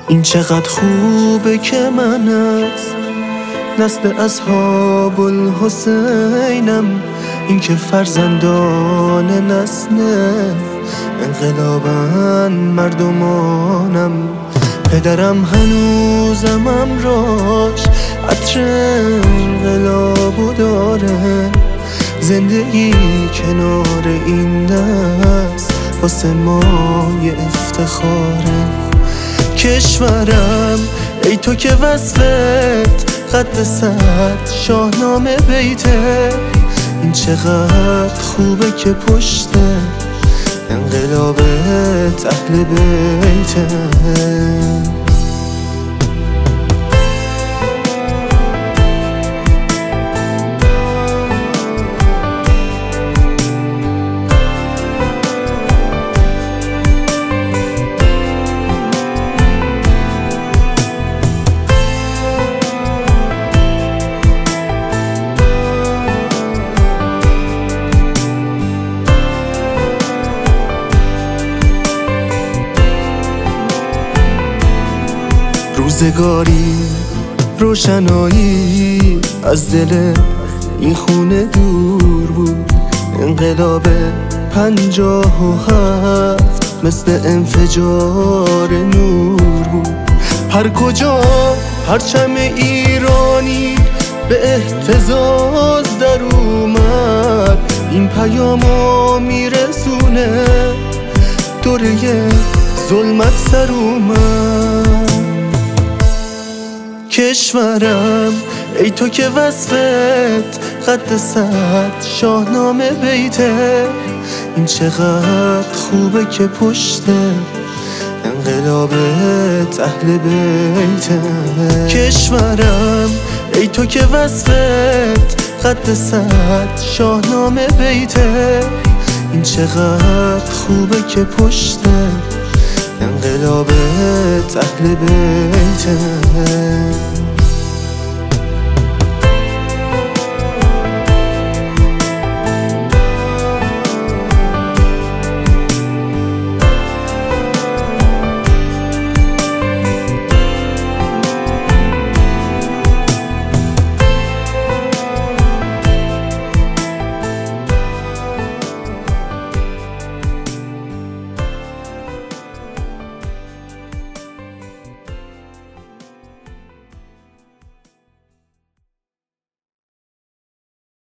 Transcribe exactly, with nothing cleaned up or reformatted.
این چقدر خوبه که من از نسل اصحاب الحسینم، این که فرزندان نسل انقلابن مردمانم. پدرم هنوزم امراش عطر انقلابو داره، زندگی کنار این دست واسه ما یه افتخاره. کشورم ای تو که وصفت قد صد شاهنامه بیته، این چقدر خوبه که پشت انقلابت اهل بیته. روزگاری روشنایی از دل این خونه دور بود، انقلاب پنجاه و هفت مثل انفجار نور بود. هر کجا پرچم ایرانی به اهتزاز در اومد، این پیامو میرسونه دوره ظلمت سر اومد. کشورم ای تو که وصفت قد صد شاهنامه بیته، این چقدر خوبه که پشت انقلابت اهل بیته. کشورم ای تو که وصفت قد صد شاهنامه بیته، این چقدر خوبه که پشت انقلابت اهل بیته.